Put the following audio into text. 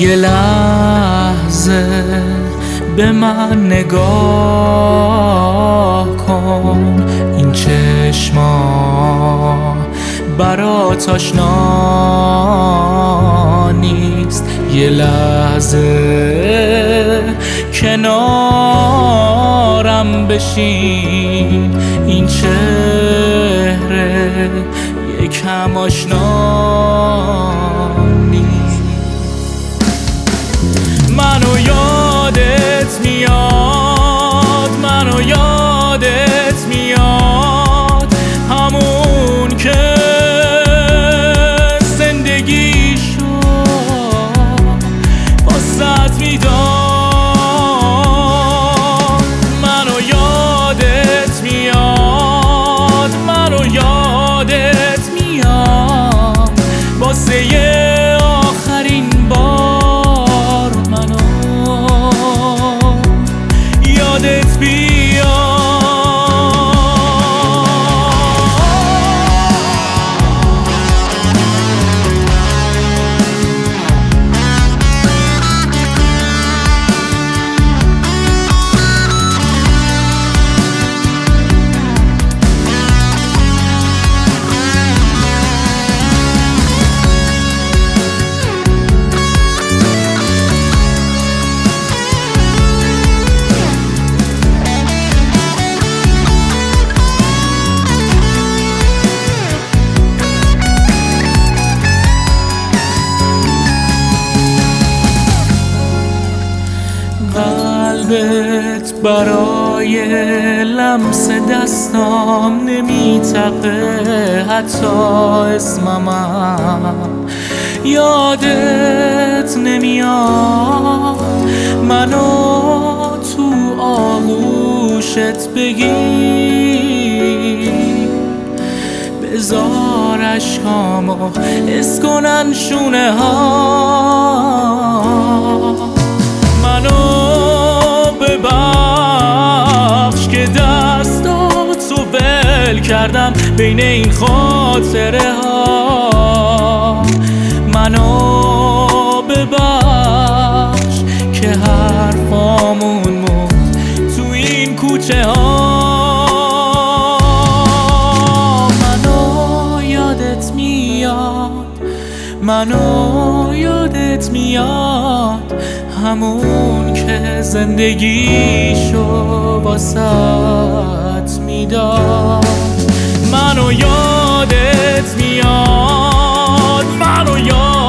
یه لحظه به من نگاه کن، این چشما برات آشنا نیست. یه لحظه کنارم بشین، این چهره یکم آشنا نیست. منو یادت میاد، منو یادت میاد، همون که زندگی شد واسط میداد. منو یادت میاد، منو یادت میاد، واسه یه آخرین بار منو یادت بیاد. قلبت برای لمس دستام نمیتقه، حتی اسمم یادت نمیاد. منو تو آغوشت بگیر، بذار اشکامو حس کنن شونه ها. منو ببخش که دستاتو ول کردم بین این خاطره ها. منو ببخش که حرفامون موند تو این کوچه ها. منو یادت میاد، منو یادت میاد، همون که زندگیشو واسط میداد. منو یادت میاد، منو یادت